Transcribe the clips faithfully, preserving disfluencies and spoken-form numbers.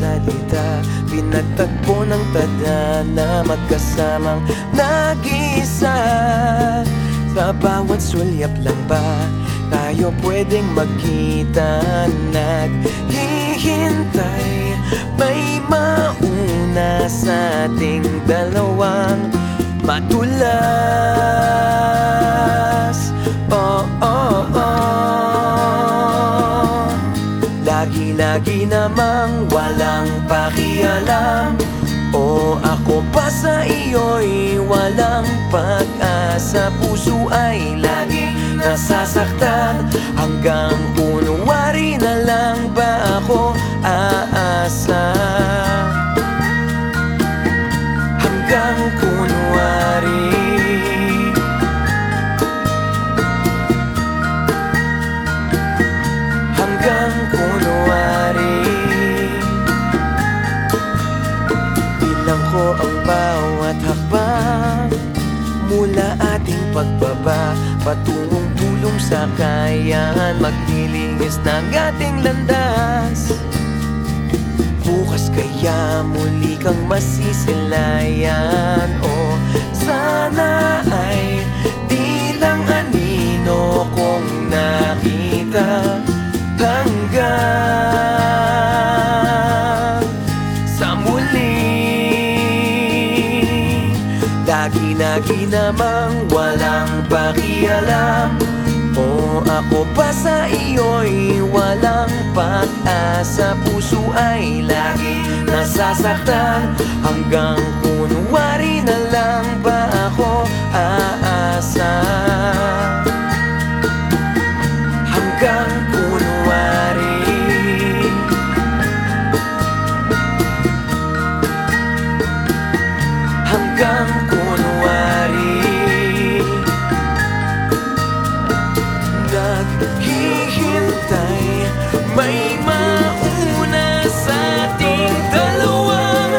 salita, pinagtagpo ng tadhana, magkasamang nag-iisa. Sa bawat sulyap lang ba tayo pwedeng magkita? Naghihintay, may mauna sa ating dalawang matulas. Oh, oh, oh. Lagi-lagi namang walang pakialam, o ako pa sa iyo'y walang pag-asa. Puso ay lagi nasasaktan, hanggang kunwari na lang ba ako aasa? Hanggang kunwari, hanggang kunwari. Bilang ko ang bawat hakbang mula ating pagbaba patungong bulong sa kayan, maglilingis ng ating landas. Bukas kaya muli kang masisilayan, o sana ay di lang anino kong nakita hanggang sa muli. Lagi-lagi namang walang pakialam, o ako pa sa iyo'y walang pag-asa. Puso ay lagi nasasaktan, hanggang kunwari na lang ba ako aasa? Hanggang kunwari, hanggang kunwari. Naghihintay, may mauna sa ating dalawang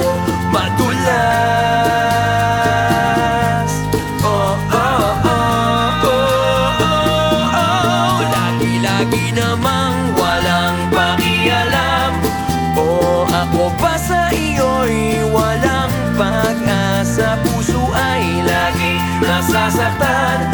madulas. Oh, oh, oh, oh, oh, oh. Lagi-lagi namang walang pakialam, o ako pa sa iyo'y walang pag-asa. Puso ay lagi nasasaktan,